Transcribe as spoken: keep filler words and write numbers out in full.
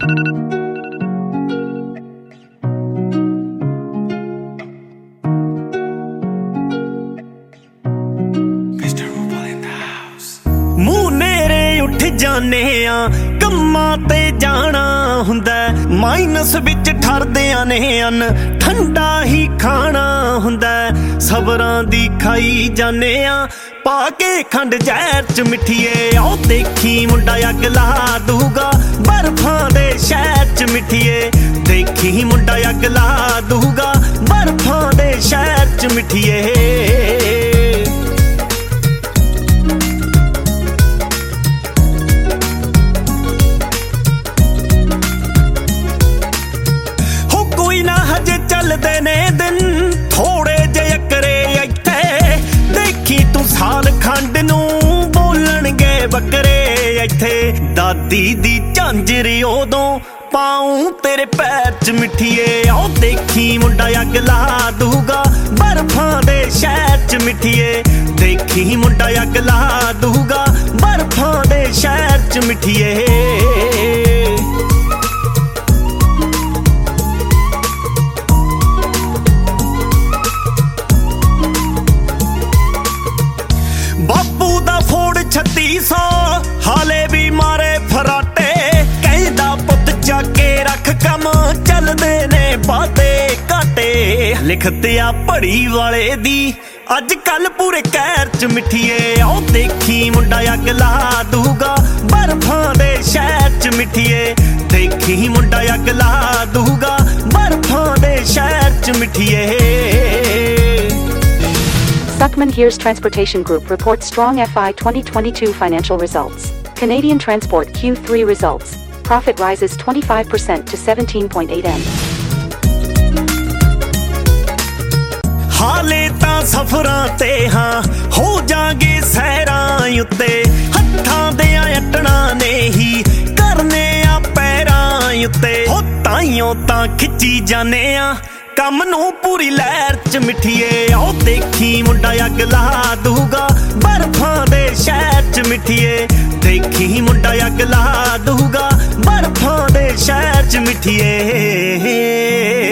ਮੂੰਹ ਨੇਰੇ ਉੱਠ ਜਾਨੇ ਆ ਕੰਮਾਂ ਤੇ ਜਾਣਾ ਹੁੰਦਾ, ਮਾਈਨਸ ਵਿੱਚ ਠਰਦਿਆਂ ਨੇ ਅੰਨ ਠੰਡਾ ਹੀ ਖਾਣਾ ਹੁੰਦਾ। ਸਬਰਾਂ ਦੀ ਖਾਈ ਜਾਨੇ ਆ ਪਾ ਕੇ ਖੰਡ ਜ਼ਹਿਰ ਚ ਮਿੱਠੀਏ, ਆਓ ਦੇਖੀ ਮੁੰਡਾ ਅੱਗ ਲਾ ਦੂਗਾ ਬਰਫਾਂ ਦੇ ਸ਼ਹਿਰ ਚ ਮਿੱਠੀਏ, ਦੇਖੀ ਮੁੰਡਾ ਅੱਗ ਲਾ ਦੂਗਾ ਬਰਫਾਂ ਦੇ ਸ਼ਹਿਰ ਚ ਮਿੱਠੀਏ। ਚੱਲਦੇ ਨੇ ਦਿਨ ਥੋੜੇ ਜਿਹੇ ਕਰੇ ਇੱਥੇ, ਦੇਖੀ ਤੂੰ ਸਾਲ ਖੰਡ ਨੂੰ ਬੋਲਣਗੇ ਬੱਕਰੇ ਇੱਥੇ। ਦਾਦੀ ਦੀ ਝਾਂਜਰੀ ਉਦੋਂ ਪਾਉ ਤੇਰੇ ਪੈਰ ਚ ਮਿੱਠੀਏ, ਆਓ ਦੇਖੀ ਮੁੰਡਾ ਅੱਗ ਲਾ ਦੂਗਾ ਬਰਫਾਂ ਦੇ ਸ਼ਹਿਰ ਚ ਮਿੱਠੀਏ, ਦੇਖੀ ਮੁੰਡਾ ਅੱਗ ਲਾ ਦੂਗਾ ਬਰਫਾਂ ਦੇ ਸ਼ਹਿਰ ਚ ਮਿੱਠੀਏ। ਬਾਪੂ ਦਾ ਫੋੜ ਛੱਤੀ ਸੌ ਹਾਲੇ ਵੀ ਮਾਰੇ ਫਰਾਟੇ, ਕਹਿੰਦਾ ਪੁੱਤ ਚੱਕ ਕੇ ਰੱਖ ਕੰਮ ਚੱਲਦੇ ਨੇ ਬਾਤੇ ਘਾਟੇ। ਲਿਖਤੇ ਆ ਪੜੀ ਵਾਲੇ ਦੀ ਅੱਜ ਕੱਲ ਪੂਰੇ ਕਹਿਰ ਚ ਮਿੱਠੀਏ, ਆਓ ਦੇਖੀ ਮੁੰਡਾ ਅੱਗ ਲਾ ਦੂਗਾ ਬਰਫਾਂ ਦੇ ਸ਼ਹਿਰ ਚ ਮਿੱਠੀਏ, ਦੇਖੀ ਮੁੰਡਾ ਅੱਗ ਲਾ ਦੂਗਾ ਬਰਫਾਂ ਦੇ ਸ਼ਹਿਰ ਚ ਮਿੱਠੀਏ। Suckman Hears Transportation Group reports strong F Y twenty twenty-two financial results. Canadian Transport Q three results. Profit rises twenty-five percent to seventeen point eight M. ਹਾਲੇ ਤਾਂ ਸਫਰਾਂ ਤੇ ਹਾਂ ਹੋ ਜਾਗੇ ਸਹਿਰਾਂ ਉੱਤੇ, ਹੱਥਾਂ ਦੇ ਅਟਣਾ ਨੇ ਹੀ ਕਰਨੇ ਆ ਪੈਰਾਂ ਉੱਤੇ। ਹੋ ਤਾਈਓ ਤਾਂ ਖਿੱਚੀ ਜਾਨੇ ਆ ਕੰਮ ਨੂੰ ਪੂਰੀ ਲਹਿਰ ਚ ਮਿੱਠੀਏ, ਆਓ ਦੇਖੀ ਮੁੰਡਾ ਅੱਗ ਲਾ ਦੂਗਾ ਬਰਫਾਂ ਦੇ ਸ਼ਹਿਰ ਚ ਮਿੱਠੀਏ, ਦੇਖੀ ਮੁੰਡਾ ਅੱਗ ਲਾ ਦੂਗਾ ਬਰਫਾਂ ਦੇ ਸ਼ਹਿਰ ਚ ਮਿੱਠੀਏ।